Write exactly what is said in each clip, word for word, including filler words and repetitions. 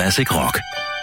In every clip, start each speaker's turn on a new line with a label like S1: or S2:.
S1: Classic Rock.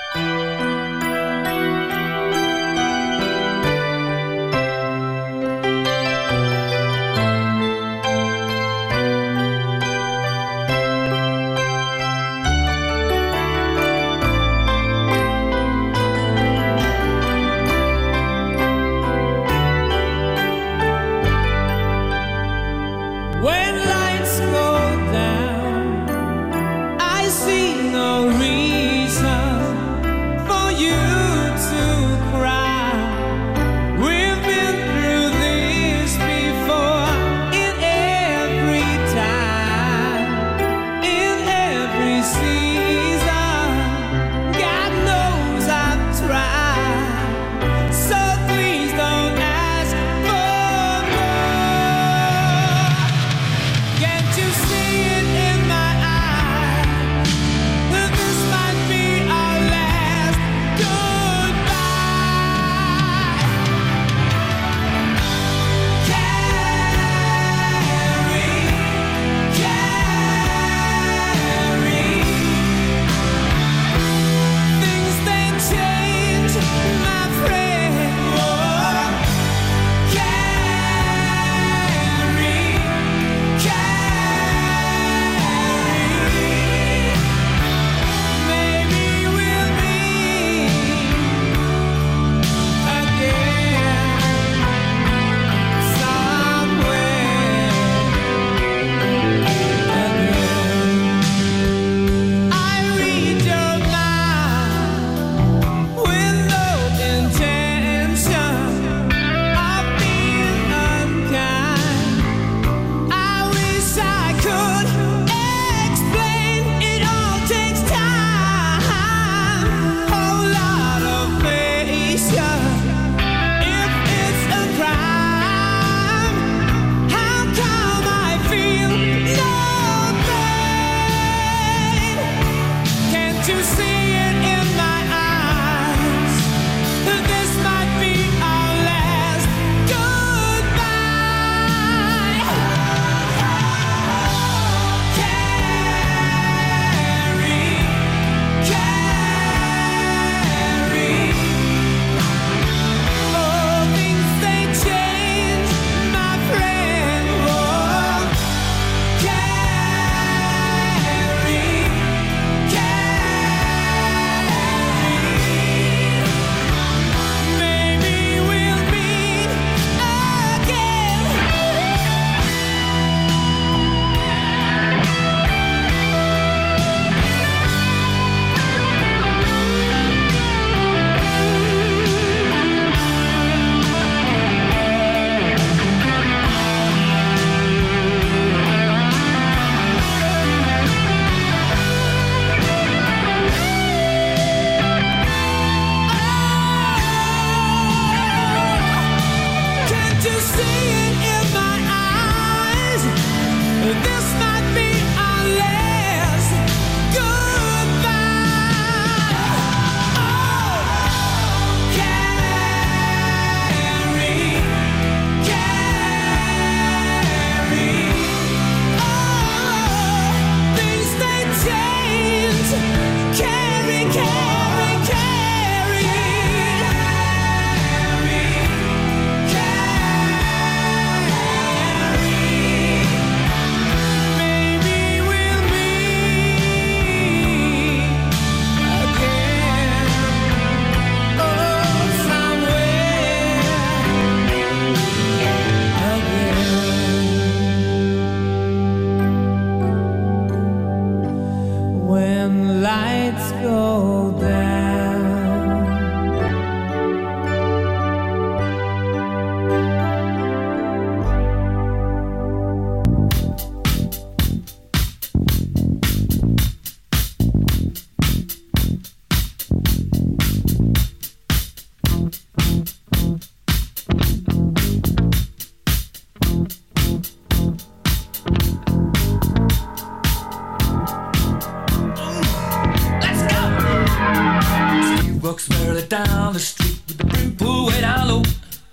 S2: walks merrily down the street with the brim pulled way down low.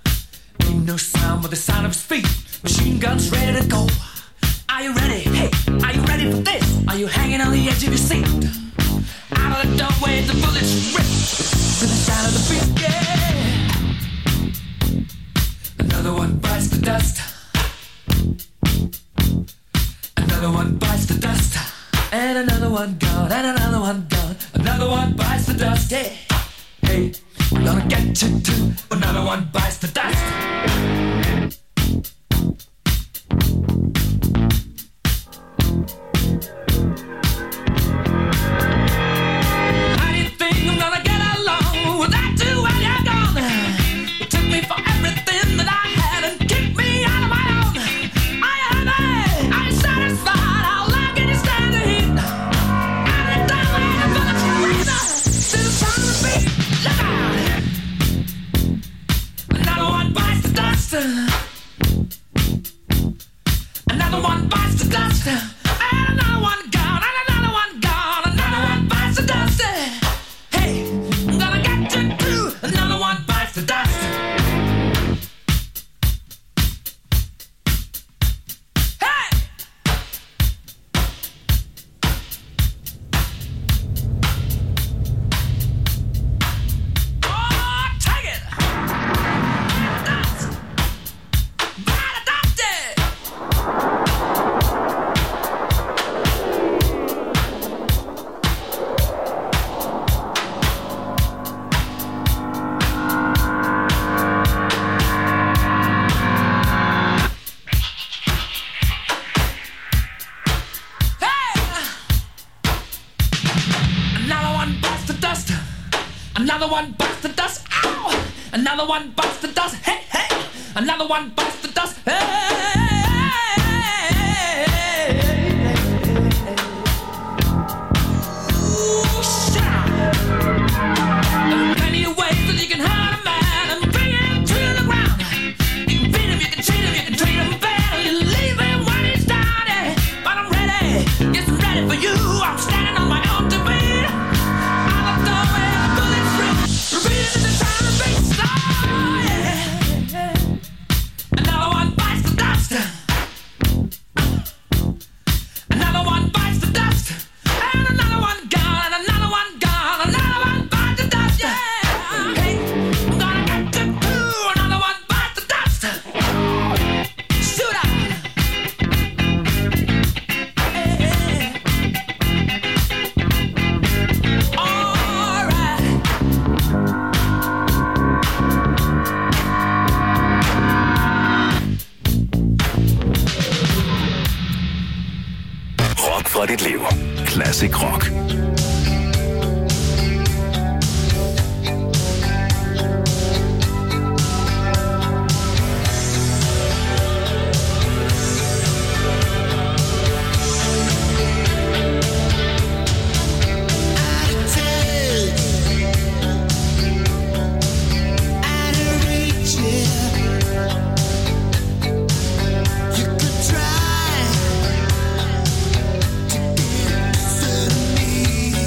S2: Ain't no sound but the sound of his feet. Machine guns ready to go. Are you ready? Hey, are you ready for this? Are you hanging on the edge of your seat? Out of the doorway Another one bites the dust, and another one gone, and another one gone. Another one bites the dust, hey, hey, we're gonna get you too. Another one bites the dust. How do you think I'm gonna get along without you while you're gone? You took me for everything that I had and kicked me out of my own. Are you happy? Are you satisfied? How long can you stand the heat? Every time I have a freezer, to the sound of the beat, look out! Another one bites the dust. Another one bites the dust. And another one gone, and another one gone. Another one bites the dust. Hey, I'm gonna get you too. Another one bites the dust. Hey! Oh, take it! Dust! Bite the dust! Another one bites the dust. Another one bites the dust. Ow! Another one bites the dust. Hey, hey! Another one bites the dust. Hey! Ooh, shut up. There are plenty of ways that you can hurt a man and bring him to the ground. You can beat him, you can cheat him, you can treat him bad, or you leave him when he's down. eh. But I'm ready, yes, I'm ready for you. I'm standing on my own two feet. I'm a dog with a bullet through. Repeating to the sound of bass. Oh, yeah. Another one bites the dust. Another one bites the dust. And another one gone, and another one gone. Another one bites the dust. Yeah. Hey, I'm gonna get you too. Another one bites the dust. Shoot up. Hey. All right.
S1: Rock fra dit liv. Classic rock.
S3: You could try to get to me.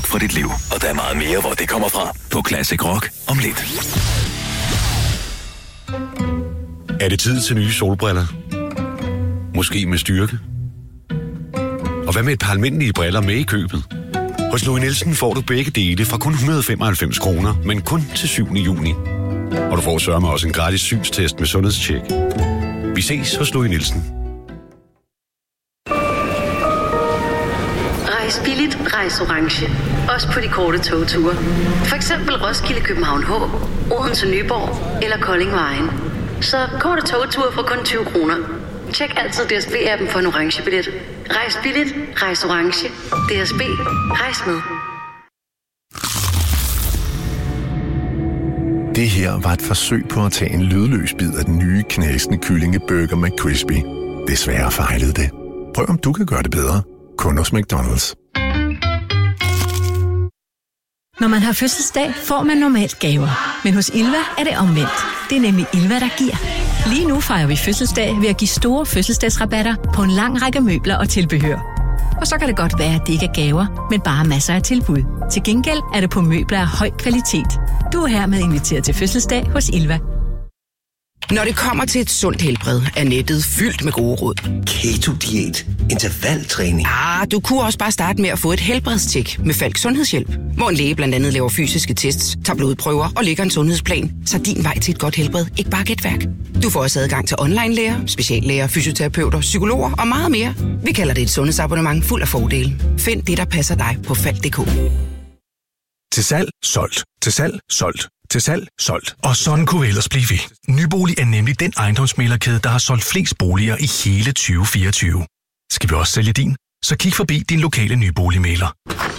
S1: for dit liv. Og der er meget mere, hvor det kommer fra på Classic Rock om lidt.
S3: Er det tid til nye solbriller? Måske med styrke? Og hvad med et par almindelige briller med i købet? Hos Louis Nielsen får du begge dele fra kun et hundrede og femoghalvfems kroner, men kun til syvende juni. Og du får sørme også en gratis synstest med sundhedstjek. Vi ses hos Louis Nielsen.
S4: Rejs billigt, rejs orange. Også på de korte togture. For eksempel Roskilde København H, Odense Nyborg eller Kolding Vejen. Så korte togture for kun tyve kroner. Tjek altid D S B-appen for en orange billet. Rejs billigt, rejs orange. D S B, rejs med.
S5: Det her var et forsøg på at tage en lydløs bid af den nye knasende kyllingeburger McCrispy. Desværre fejlede det. Prøv om du kan gøre det bedre. Kun hos McDonald's.
S6: Når man har fødselsdag, får man normalt gaver. Men hos Ilva er det omvendt. Det er nemlig Ilva, der giver. Lige nu fejrer vi fødselsdag ved at give store fødselsdagsrabatter på en lang række møbler og tilbehør. Og så kan det godt være, at det ikke er gaver, men bare masser af tilbud. Til gengæld er det på møbler af høj kvalitet. Du er hermed inviteret til fødselsdag hos Ilva.
S7: Når det kommer til et sundt helbred, er nettet fyldt med gode råd.
S8: Keto-diæt, intervaltræning.
S7: Ah, du kunne også bare starte med at få et helbredstjek med Falk Sundhedshjælp, hvor en læge blandt andet laver fysiske tests, tager blodprøver og lægger en sundhedsplan, så din vej til et godt helbred ikke bare gætværk. Du får også adgang til online-læger, speciallæger, fysioterapeuter, psykologer og meget mere. Vi kalder det et sundhedsabonnement fuld af fordele. Find det, der passer dig på falk punktum d k.
S9: Til salg, solgt. Til salg, solgt. Til salg, solgt. Og sådan kunne vi ellers blive ved. Nybolig er nemlig den ejendomsmæglerkæde, der har solgt flest boliger i hele tyve fireogtyve. Skal vi også sælge din? Så kig forbi din lokale nyboligmægler.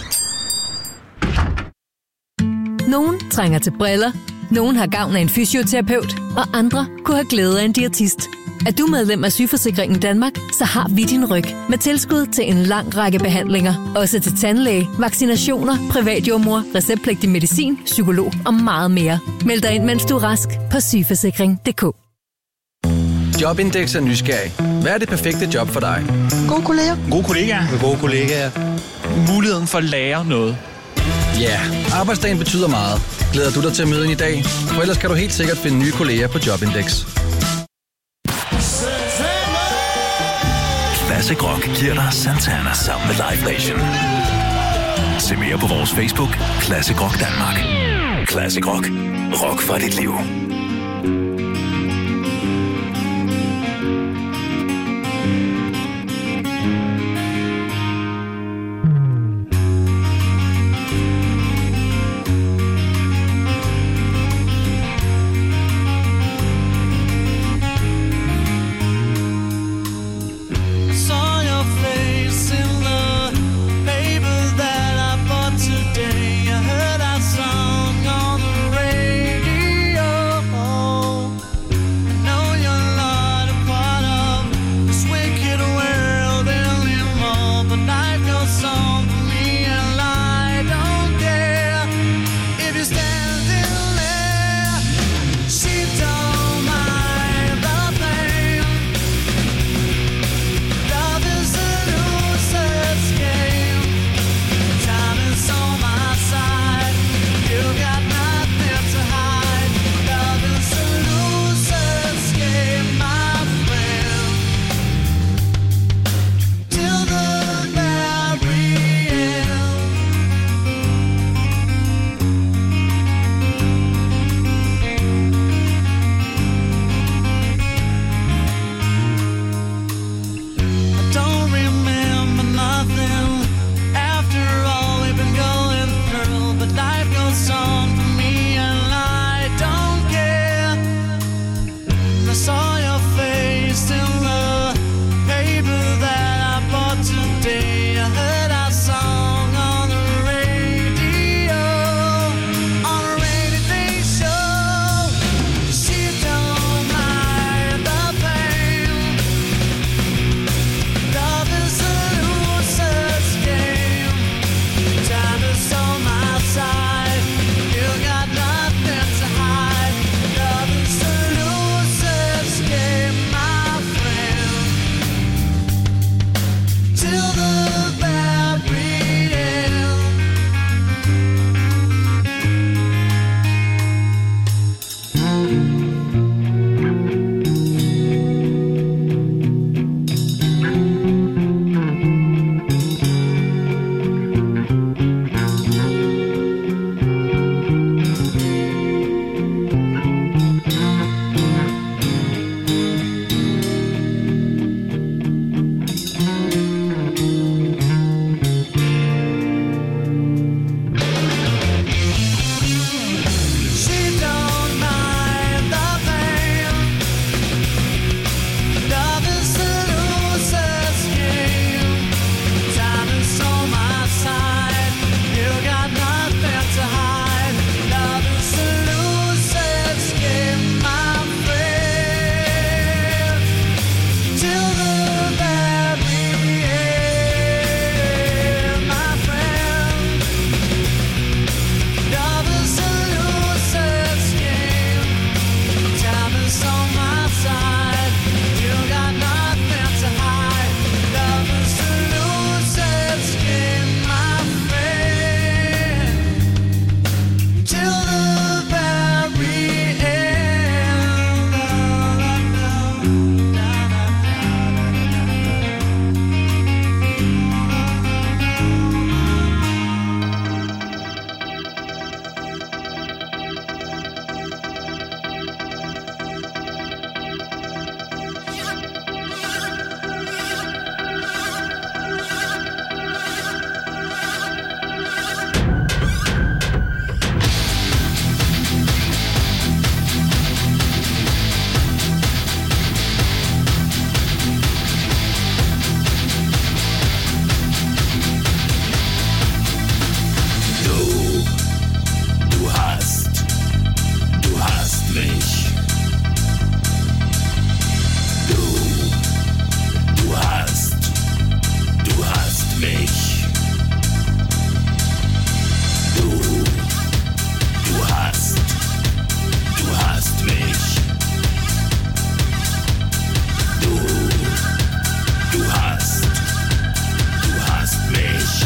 S6: Nogen trænger til briller, nogen har gavn af en fysioterapeut, og andre kunne have glæde af en diætist. Er du medlem af Sygeforsikringen Danmark, så har vi din ryg med tilskud til en lang række behandlinger. Også til tandlæge, vaccinationer, privatjordmor, receptpligtig medicin, psykolog og meget mere. Meld dig ind, mens du er rask på sygeforsikring punktum d k.
S10: Jobindex er nysgerrig. Hvad er det perfekte job for dig?
S11: Gode kolleger.
S12: Gode kollegaer.
S10: Med gode kollegaer.
S12: Muligheden for at lære noget.
S10: Ja, yeah. Arbejdsdagen betyder meget. Glæder du dig til at møde en i dag? For ellers kan du helt sikkert finde nye kolleger på Jobindex.
S1: Classic Rock giver dig Santana sammen med Live Nation. Se mere på vores Facebook, Classic Rock Danmark. Classic Rock. Rock for dit liv.
S2: Today I heard our song on the radio. mich. Du, du hast, du hast mich. Du, du hast, du hast mich. Du, du hast, du hast mich.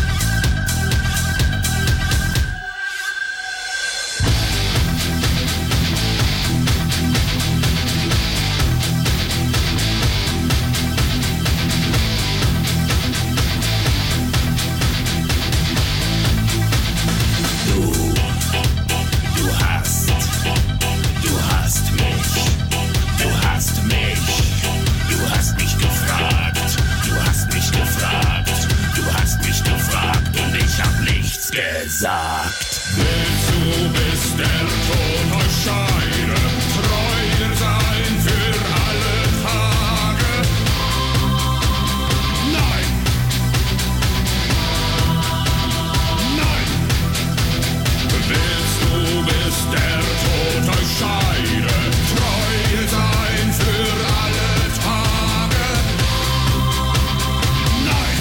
S2: Gesagt. Willst du bis der Tod euch scheide, treuer sein für alle Tage? Nein! Nein! Willst du bis der Tod euch scheide, treuer sein für alle Tage? Nein!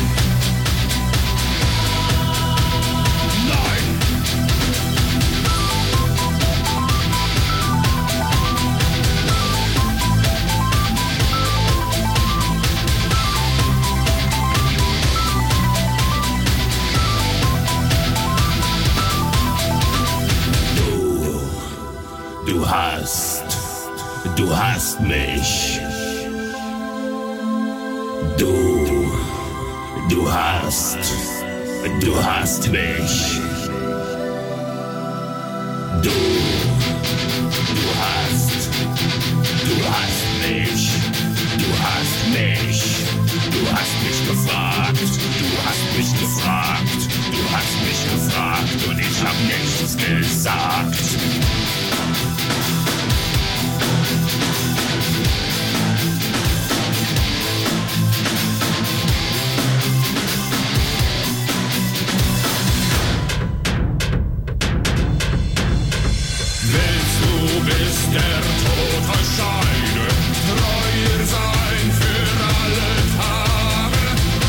S2: Du hast, du hast mich. Du, du hast, du hast mich. Du, du hast, du hast mich. Du hast mich. Du hast mich gefragt. Du hast mich gefragt. Du hast mich gefragt und ich hab nichts gesagt. Bis der Tod euch scheide, treuer sein für alle Tage.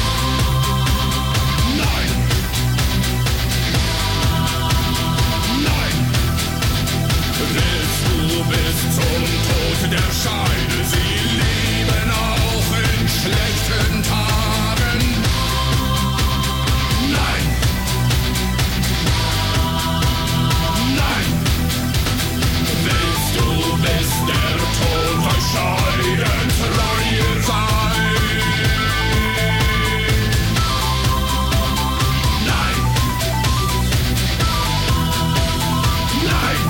S2: Nein! Nein! Willst du bis zum Tod der Scheide sie lieben auch in schlechten Tagen? Nein! Nein! Willst du bis der Tod euch scheiden, treuer sein? Nein! Nein!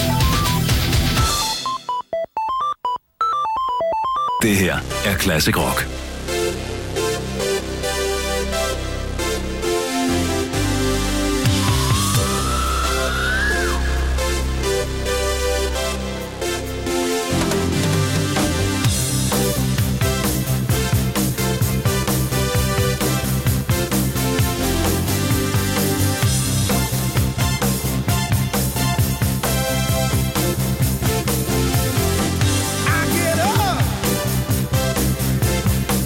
S1: Det her er Classic Rock.
S2: I get up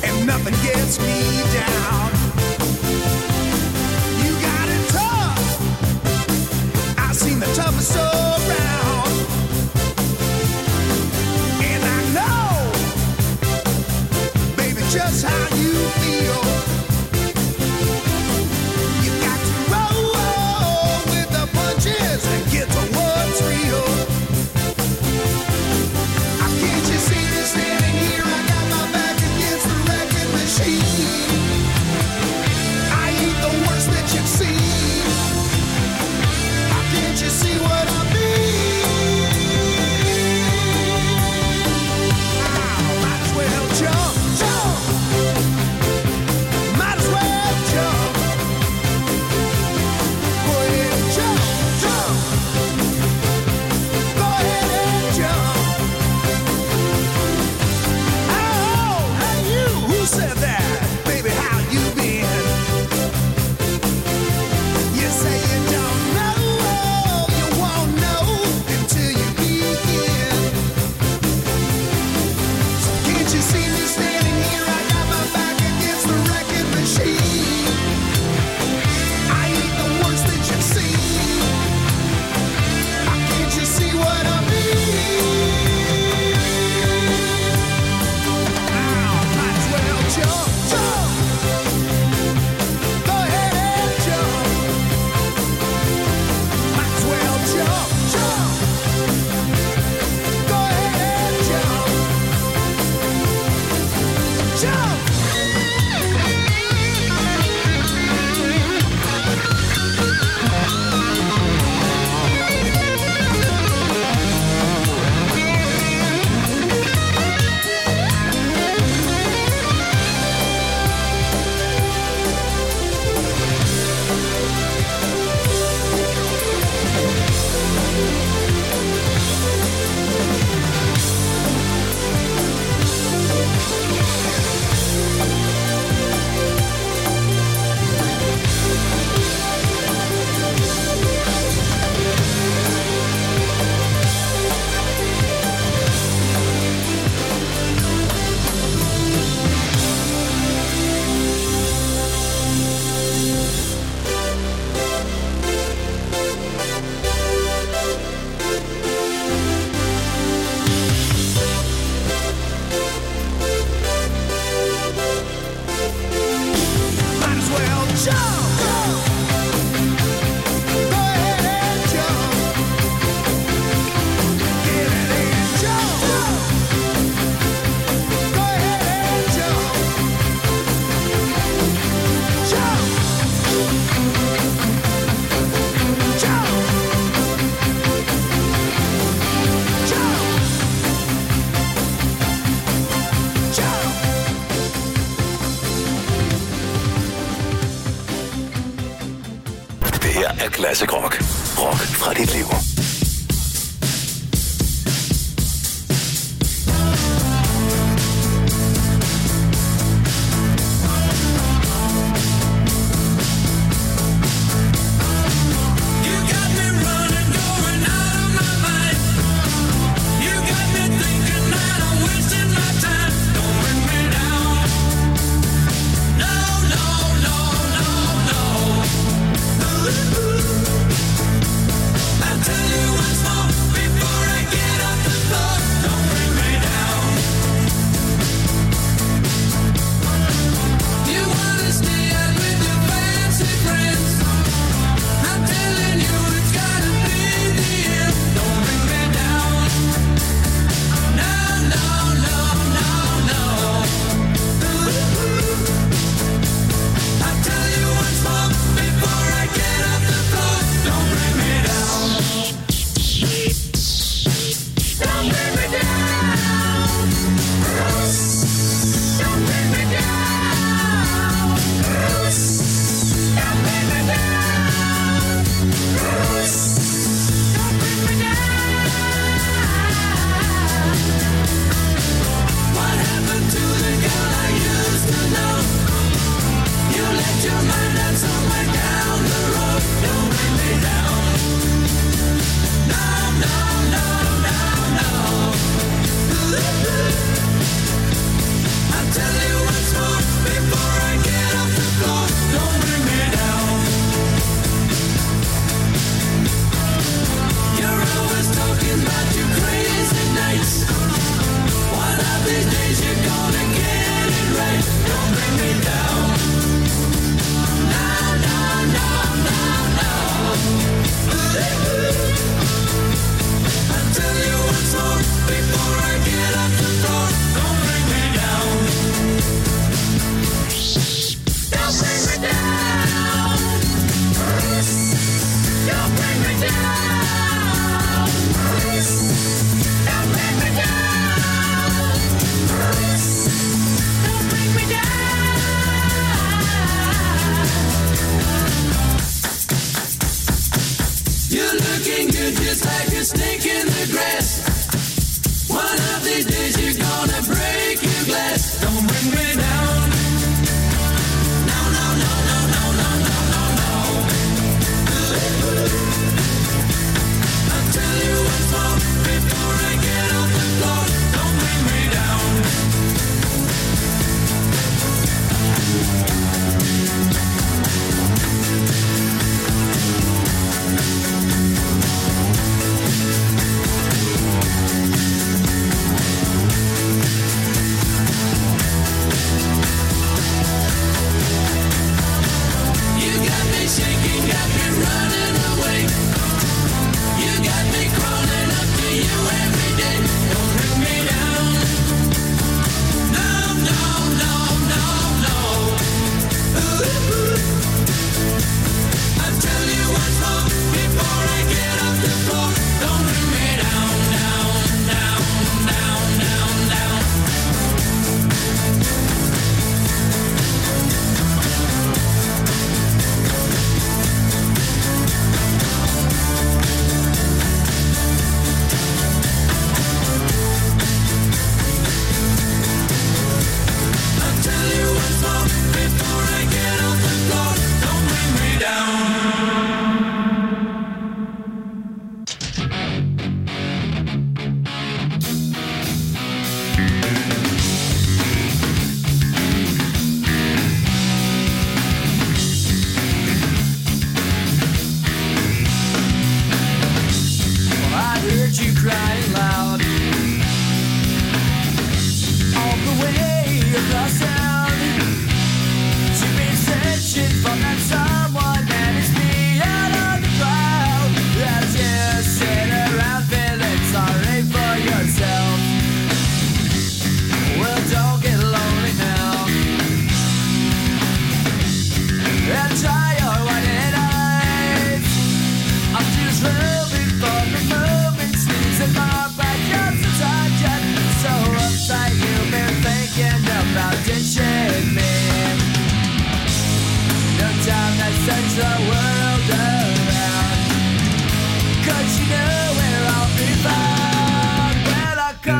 S1: Classic Rock. Rock fra dit liv.
S2: Tell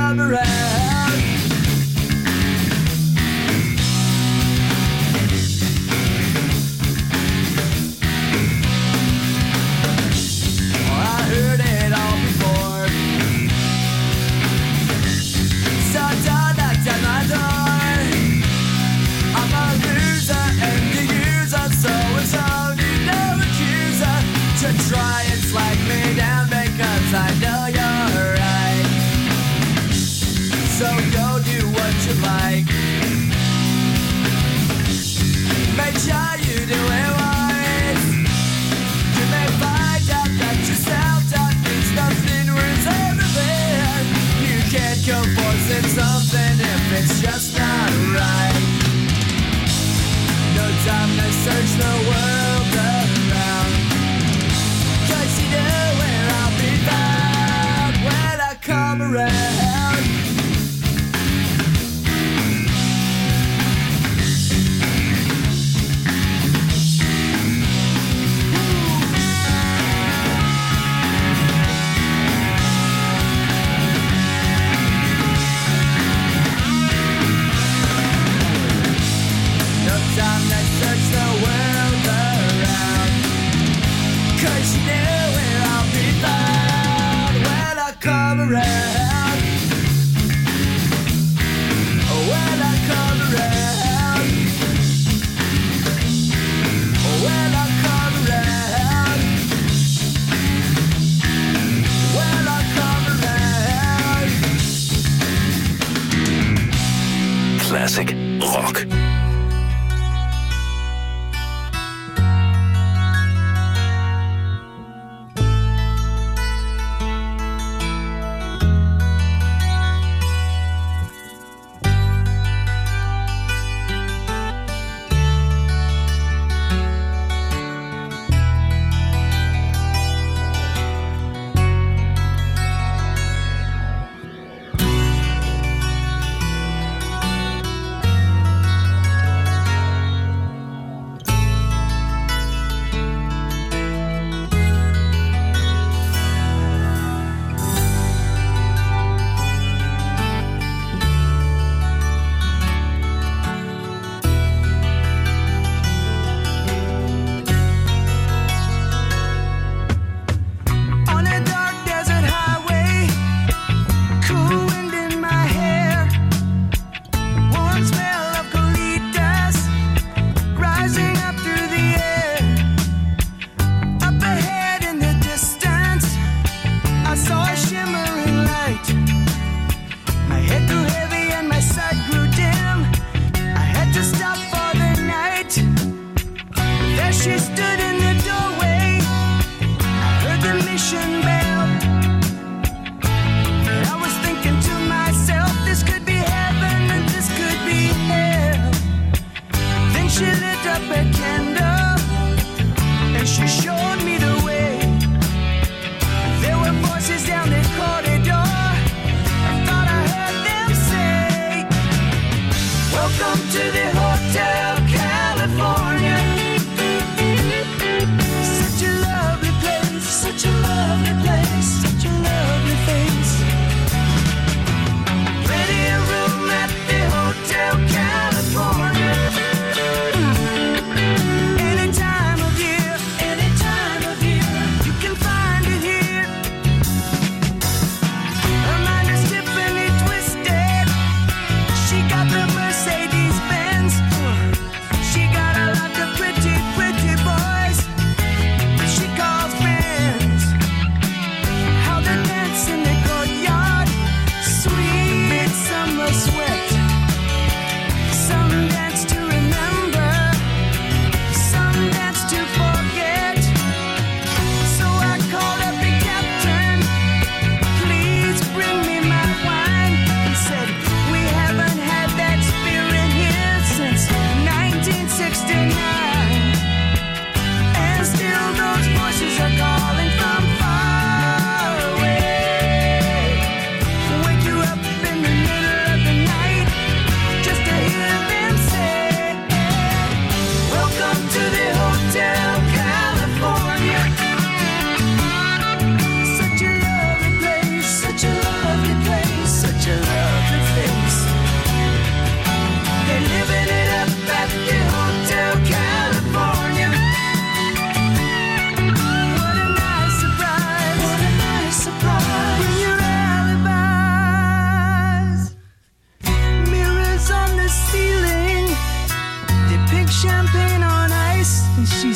S2: come around. Oh, I heard it all before. So don't knock at my door. I'm a loser and the user, so it's only no accuser to try and flag me down because I know you're right. So go do what you like. Make sure you do it wise. You may find out that yourself that means nothing ruins everything. You can't go forcing something if it's just not right. No time to search the world around, 'cause you know where I'll be found when I come around. No time to search the world around, 'cause you know where I'll be found when I come around. When I come around. When I come around. When I come around.
S1: Classic rock.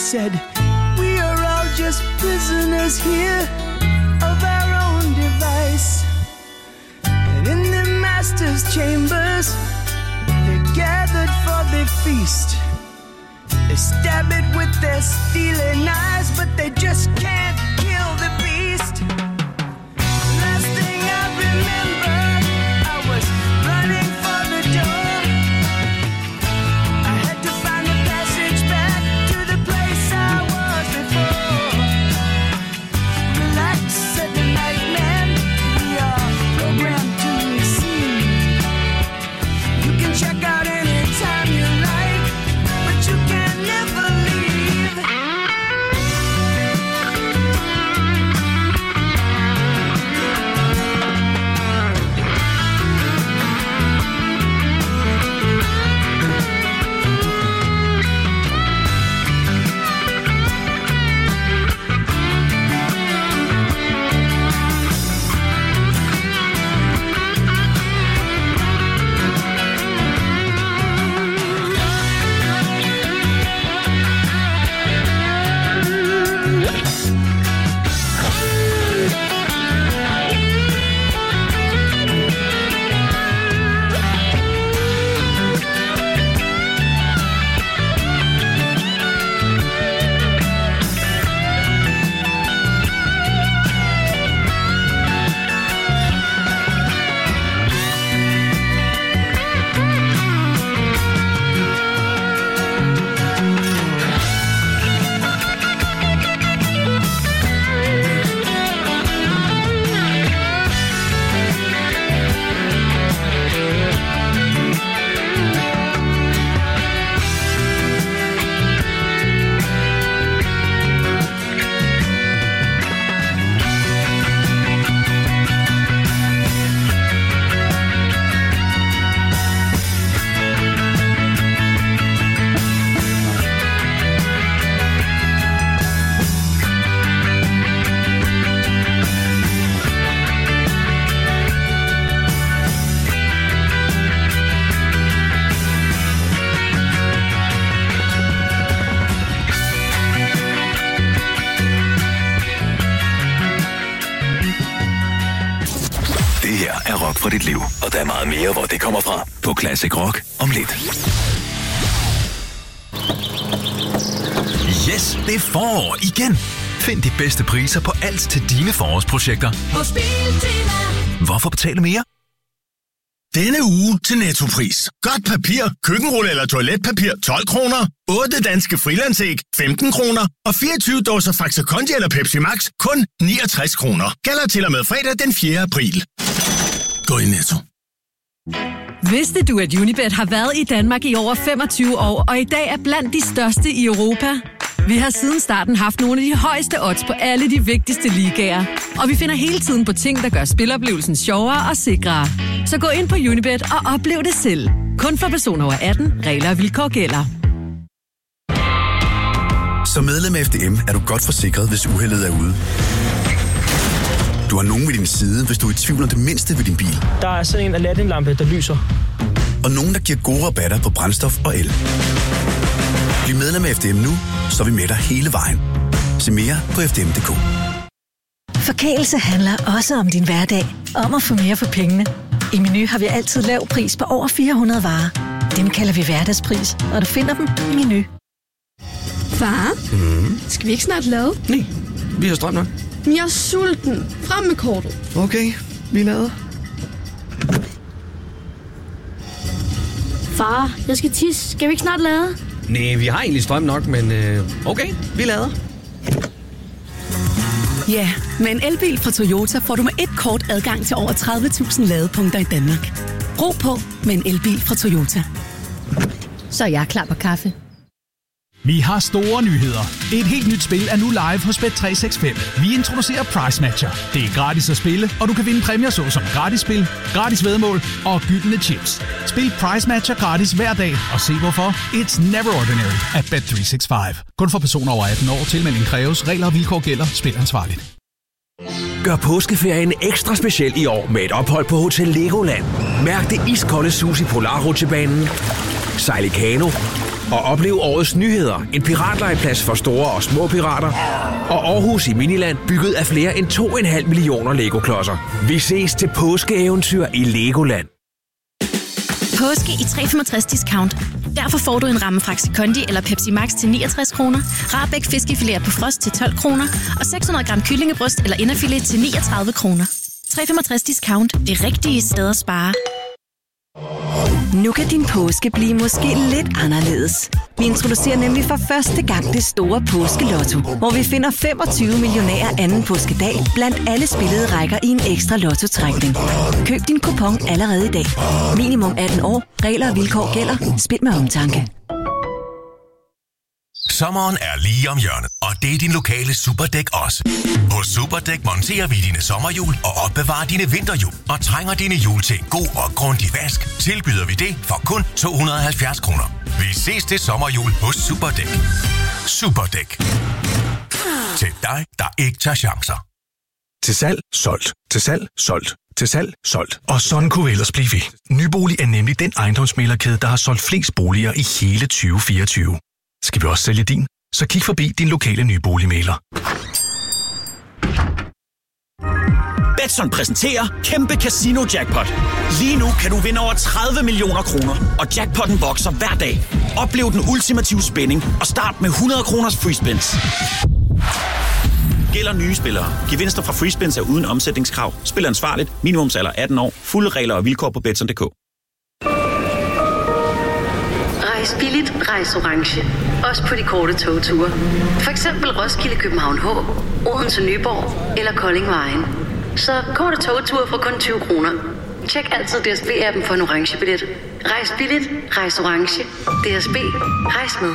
S11: said, we are all just prisoners here of our own device. And in the master's chambers, they gathered for the feast. They stab it with their stealing eyes, but they just can't kill the beast. Last thing I remember, I was running for the door. I had to find a passage back to the place I was before. Relax, said the night man, we are programmed to receive. You can check out anytime you like, but you can never leave.
S1: Rock for dit liv, og der er meget mere, hvor det kommer fra på Classic Rock om lidt. Yes, det er forår igen. Find de bedste priser på alt til dine forårsprojekter.
S2: Hos Biltema.
S1: Hvorfor betale mere?
S13: Denne uge til Nettopris. Godt papir, køkkenrulle eller toiletpapir tolv kroner. otte danske frilandsæg femten kroner. Og fireogtyve dåser Faxe Kondi eller Pepsi Max kun niogtres kroner. Gælder til og med fredag den fjerde april. Gå i Netto.
S6: Vidste du, at Unibet har været i Danmark i over femogtyve år, og i dag er blandt de største i Europa? Vi har siden starten haft nogle af de højeste odds på alle de vigtigste ligaer. Og vi finder hele tiden på ting, der gør spiloplevelsen sjovere og sikrere. Så gå ind på Unibet og oplev det selv. Kun for personer over atten. Regler og vilkår gælder.
S14: Som medlem af F D M er du godt forsikret, hvis uheldet er ude. Du har nogen ved din side, hvis du er i tvivl om det mindste ved din bil.
S15: Der er sådan en Aladdin-lampe, der lyser.
S14: Og nogen, der giver gode rabatter på brændstof og el. Bliv medlem af F D M nu, så er vi med dig hele vejen. Se mere på f d m punktum d k.
S16: Forkælelse handler også om din hverdag. Om at få mere for pengene. I Meny har vi altid lav pris på over fire hundrede varer. Dem kalder vi hverdagspris, og du finder dem i Meny.
S17: Far,
S14: Mm.
S17: skal vi ikke snart lade?
S14: Nej, vi har strøm nok.
S17: Men jeg er sulten. Frem med kortet.
S14: Okay, vi lader.
S17: Far, jeg skal tisse. Skal vi ikke snart lade?
S18: Nej, vi har egentlig strøm nok, men øh, okay, vi lader.
S19: Ja, med en elbil fra Toyota får du med et kort adgang til over tredive tusind ladepunkter i Danmark. Brug på med en elbil fra Toyota.
S16: Så er jeg klar på kaffe.
S20: Vi har store nyheder. Et helt nyt spil er nu live hos Bet tre seks fem. Vi introducerer Price Matcher. Det er gratis at spille, og du kan vinde præmier såsom gratis spil, gratis væddemål og gyldne chips. Spil Price Matcher gratis hver dag, og se hvorfor. It's never ordinary at Bet tre seks fem. Kun for personer over atten år. Tilmelding kræves. Regler og vilkår gælder. Spil ansvarligt.
S21: Gør påskeferien ekstra speciel i år med et ophold på Hotel Legoland. Mærk det iskolde sus i Polarrutsjebanen, sejl i kano og oplev årets nyheder. En piratlegeplads for store og små pirater. Og Aarhus i Miniland, bygget af flere end to komma fem millioner Lego-klodser. Vi ses til påskeeventyr i Legoland.
S3: Påske i tre komma femogtres discount. Derfor får du en ramme Faxi Kondi eller Pepsi Max til niogtres kroner, Rahbek fiskefilet på frost til tolv kroner og seks hundrede gram kyllingebryst eller inderfilet til niogtredive kroner. tre komma femogtres discount. Det rigtige sted at spare.
S22: Nu kan din påske blive måske lidt anderledes. Vi introducerer nemlig for første gang det store påskelotto, hvor vi finder femogtyve millionærer anden påskedag blandt alle spillede rækker i en ekstra lottotrækning. Køb din kupon allerede i dag. Minimum atten år. Regler og vilkår gælder. Spil med omtanke.
S23: Sommeren er lige om hjørnet, og det er din lokale Superdæk også. Hos Superdæk monterer vi dine sommerhjul og opbevarer dine vinterhjul. Og trænger dine hjul til en god og grundig vask, tilbyder vi det for kun to hundrede og halvfjerds kroner. Vi ses til sommerhjul hos Superdæk. Superdæk. Til dig, der ikke tager chancer.
S9: Til salg, solgt. Til salg, solgt. Til salg, solgt. Og sådan kunne vi ellers blive ved. Nybolig er nemlig den ejendomsmæglerkæde, der har solgt flest boliger i hele tyve fireogtyve. Skal vi også sælge din? Så kig forbi din lokale nyboligmægler.
S24: Betson præsenterer kæmpe casino jackpot. Lige nu kan du vinde over tredive millioner kroner, og jackpotten vokser hver dag. Oplev den ultimative spænding og start med hundrede kroners free spins. Gælder nye spillere. Gevinster fra free spins er uden omsætningskrav. Spil ansvarligt. Minimumsalder atten år. Fulde regler og vilkår på betson punktum d k.
S4: Rejs billigt, rejs orange. Også på de korte togture. For eksempel Roskilde, København H, Odense, Nyborg eller Kolding Vejen. Så korte togture for kun tyve kroner. Tjek altid D S B-appen for en orange billet. Rejs billigt, rejs orange. D S B, rejs med.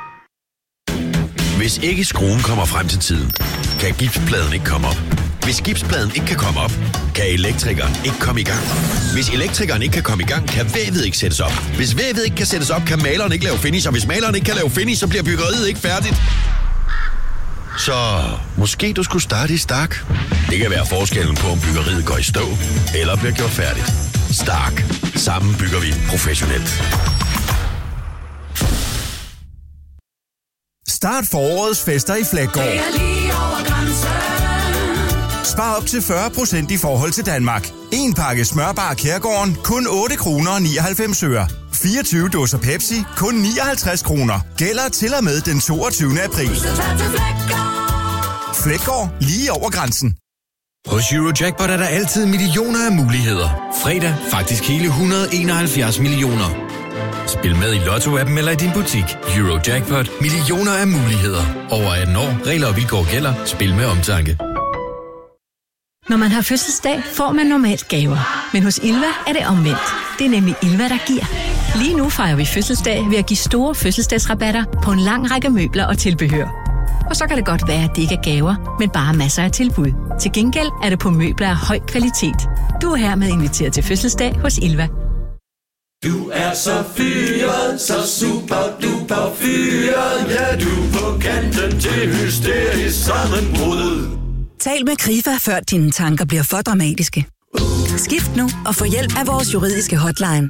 S25: Hvis ikke skruen kommer frem til tiden, kan gipspladen ikke komme op. Hvis gipspladen ikke kan komme op, kan elektrikeren ikke komme i gang. Hvis elektrikeren ikke kan komme i gang, kan vævet ikke sættes op. Hvis vævet ikke kan sættes op, kan maleren ikke lave finish. Og hvis maleren ikke kan lave finish, så bliver byggeriet ikke færdigt. Så måske du skulle starte i Stark. Det kan være forskellen på, om byggeriet går i stå eller bliver gjort færdigt. Stark. Sammen bygger vi professionelt.
S26: Start forårets fester i Flækgaard. Spar op til fyrre procent i forhold til Danmark. En pakke smørbar Kærgården, kun otte kroner og nioghalvfems øre. fireogtyve dåser Pepsi, kun nioghalvtreds kroner. Gælder til og med den toogtyvende april. Flækgaard, lige over grænsen.
S27: Hos Eurojackpot er der altid millioner af muligheder. Fredag faktisk hele et hundrede og enoghalvfjerds millioner. Spil med i Lotto-appen eller i din butik. Eurojackpot. Millioner af muligheder. Over atten år. Regler og vilkår gælder. Spil med omtanke.
S6: Når man har fødselsdag, får man normalt gaver. Men hos Ilva er det omvendt. Det er nemlig Ilva, der giver. Lige nu fejrer vi fødselsdag ved at give store fødselsdagsrabatter på en lang række møbler og tilbehør. Og så kan det godt være, at det ikke er gaver, men bare masser af tilbud. Til gengæld er det på møbler af høj kvalitet. Du er hermed inviteret til fødselsdag hos Ilva.
S2: Du er så fyret, så super duper fyret. Ja, du er på kanten til hysterisk sammenbrud.
S19: Tal med Krifa, før dine tanker bliver for dramatiske. Skift nu og få hjælp af vores juridiske hotline.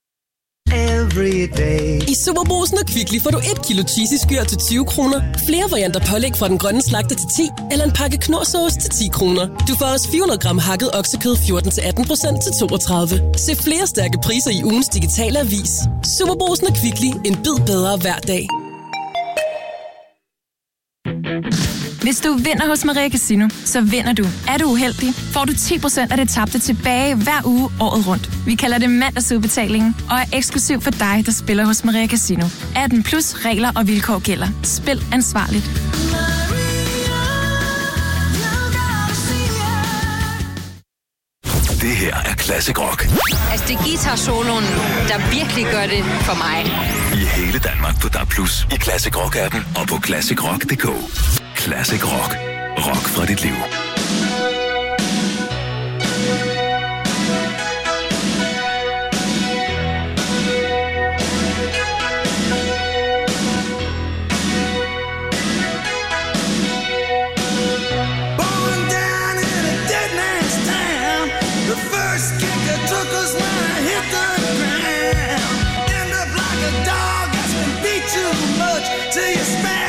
S28: I Superbrugsen og Kvickly får du et kilo cheesy skyr til tyve kroner, flere varianter pålæg fra den grønne slagter til ti, eller en pakke knorrsauce til ti kroner. Du får også fire hundrede gram hakket oksekød fjorten til atten procent til toogtredive. Se flere stærke priser i ugens digitale avis. Superbrugsen og Kvickly. En bid bedre hver dag.
S29: Hvis du vinder hos Maria Casino, så vinder du. Er du uheldig, får du ti procent af det tabte tilbage hver uge året rundt. Vi kalder det mandagsudbetalingen og er eksklusiv for dig, der spiller hos Maria Casino. atten plus regler og vilkår gælder. Spil ansvarligt.
S1: Det her er Classic Rock.
S30: Altså, det er guitar-soloen, der virkelig gør det for mig.
S1: I hele Danmark på D A B plus, i Classic Rock-appen og på classic rock punktum d k. Classic Rock. Rock fra dit liv.
S2: Took us when I hit the ground. End up like a dog that's been beat too much till you spend